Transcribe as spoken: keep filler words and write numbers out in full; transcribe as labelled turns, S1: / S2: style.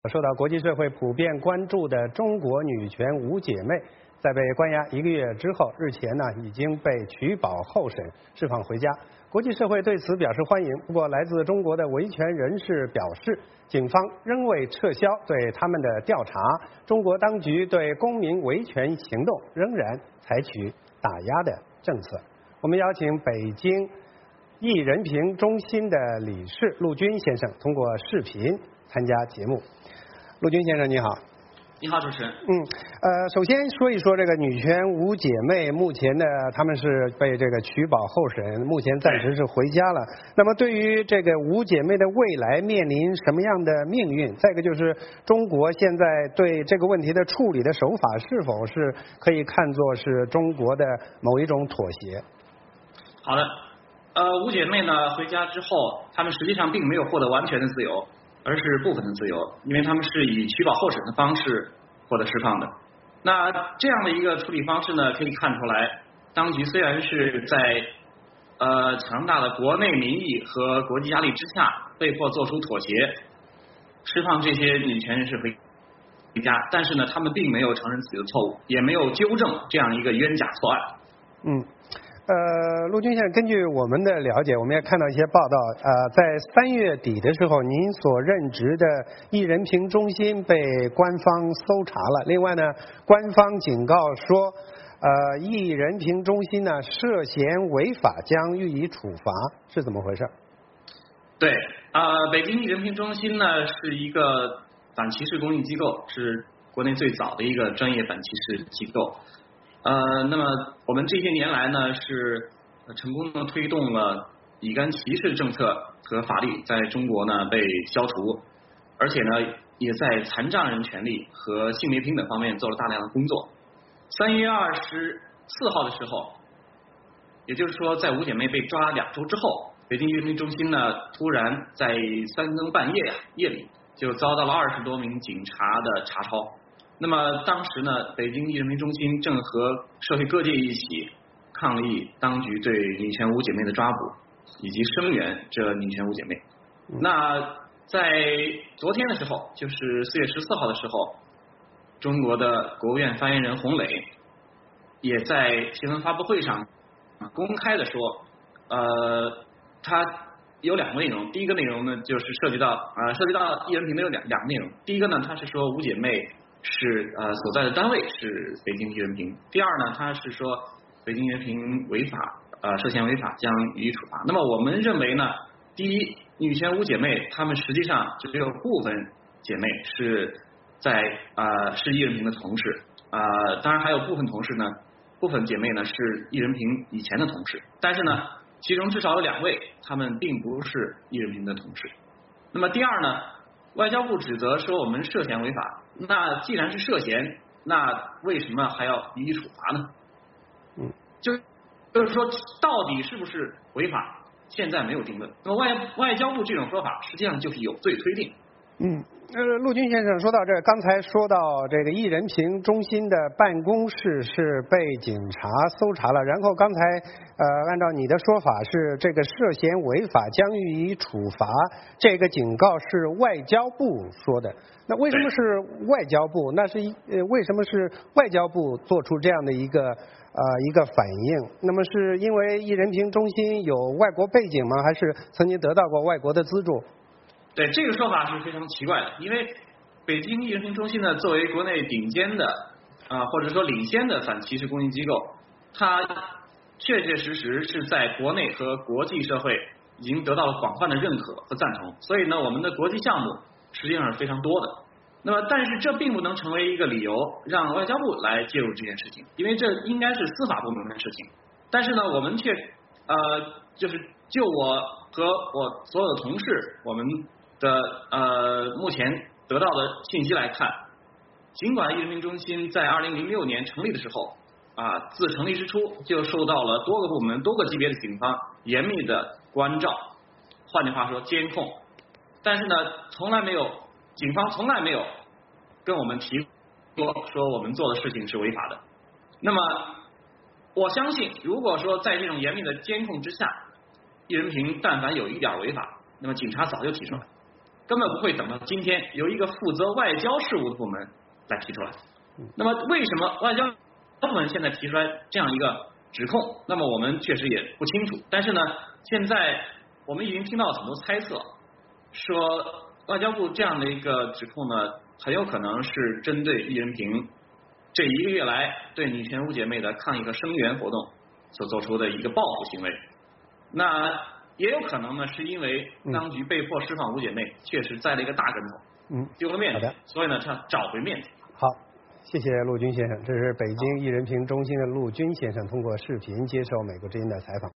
S1: 受到国际社会普遍关注的中国女权五姐妹，在被关押一个月之后，日前呢已经被取保候审，释放回家。国际社会对此表示欢迎。不过，来自中国的维权人士表示，警方仍未撤销对他们的调查，中国当局对公民维权行动仍然采取打压的政策。我们邀请北京艺人评中心的理事陆军先生通过视频参加节目。陆军先生你好。
S2: 你好，主持人。
S1: 嗯，呃，首先说一说这个女权五姐妹，目前呢，她们是被这个取保候审，目前暂时是回家了。那么，对于这个五姐妹的未来面临什么样的命运？再一个就是中国现在对这个问题的处理的手法，是否是可以看作是中国的某一种妥协？
S2: 好的，呃，五姐妹呢回家之后，她们实际上并没有获得完全的自由。而是部分的自由，因为他们是以取保候审的方式获得释放的。那这样的一个处理方式呢，可以看出来，当局虽然是在呃强大的国内民意和国际压力之下，被迫做出妥协，释放这些女权人士回回家，但是呢，他们并没有承认自己的错误，也没有纠正这样一个冤假错案。
S1: 嗯。呃，陆军先生，根据我们的了解，我们也看到一些报道，呃，在三月底的时候，您所任职的艺人评中心被官方搜查了。另外呢，官方警告说，呃，艺人评中心呢涉嫌违法，将予以处罚，是怎么回事？
S2: 对，呃，北京艺人评中心呢是一个反歧视公益机构，是国内最早的一个专业反歧视机构。呃，那么我们这些年来呢，是成功的推动了乙肝歧视政策和法律在中国呢被消除，而且呢，也在残障人权利和性别平等方面做了大量的工作。三月二十四号的时候，也就是说，在五姐妹被抓两周之后，北京艺人评中心呢突然在三更半夜呀、啊、夜里就遭到了二十多名警察的查抄。那么当时呢，北京艺人评中心正和社会各界一起抗议当局对女权五姐妹的抓捕，以及声援这女权五姐妹。那在昨天的时候，就是四月十四号的时候，中国的国务院发言人洪磊也在新闻发布会上公开的说，呃，他有两个内容。第一个内容呢，就是涉及到啊、呃，涉及到艺人评的有两两个内容。第一个呢，他是说五姐妹是呃所在的单位是北京艺人评。第二呢，他是说北京艺人评违法，呃涉嫌违法将予以处罚。那么我们认为呢，第一，女权五姐妹她们实际上只有部分姐妹是在呃是艺人评的同事，呃当然还有部分同事呢，部分姐妹呢是艺人评以前的同事，但是呢，其中至少有两位她们并不是艺人评的同事。那么第二呢，外交部指责说我们涉嫌违法，那既然是涉嫌，那为什么还要予以处罚呢？
S1: 嗯，
S2: 就就是说，到底是不是违法，现在没有定论。那么外外交部这种说法，实际上就是有罪推定。
S1: 嗯，呃，陆军先生说到这，刚才说到这个艺人评中心的办公室是被警察搜查了，然后刚才呃，按照你的说法是这个涉嫌违法将予以处罚，这个警告是外交部说的。那为什么是外交部？那是呃，为什么是外交部做出这样的一个呃一个反应？那么是因为艺人评中心有外国背景吗？还是曾经得到过外国的资助？
S2: 对，这个说法是非常奇怪的，因为北京艺人评中心呢，作为国内顶尖的啊、呃、或者说领先的反歧视公益机构，它确确实实是在国内和国际社会已经得到了广泛的认可和赞同，所以呢，我们的国际项目实际上是非常多的。那么，但是这并不能成为一个理由让外交部来介入这件事情，因为这应该是司法部门的事情。但是呢，我们却呃，就是就我和我所有的同事，我们的呃目前得到的信息来看，尽管艺人评中心在二零零六年成立的时候啊，自成立之初就受到了多个部门、多个级别的警方严密的关照，换句话说监控，但是呢，从来没有警方从来没有跟我们提过说我们做的事情是违法的。那么我相信，如果说在这种严密的监控之下，艺人评但凡有一点违法，那么警察早就提出来。 根本不会等到今天由一个负责外交事务的部门来提出来。那么为什么外交部门现在提出来这样一个指控？那么我们确实也不清楚。但是呢，现在我们已经听到很多猜测，说外交部这样的一个指控呢，很有可能是针对易人平这一个月来对女权五姐妹的抗议和声援活动所做出的一个报复行为。那也有可能呢，是因为当局被迫释放五姐妹，确实栽了一个大跟头，嗯，丢了面子，所以呢，他找回面子。
S1: 好，谢谢陆军先生，这是北京易人平中心的陆军先生通过视频接受美国之音的采访。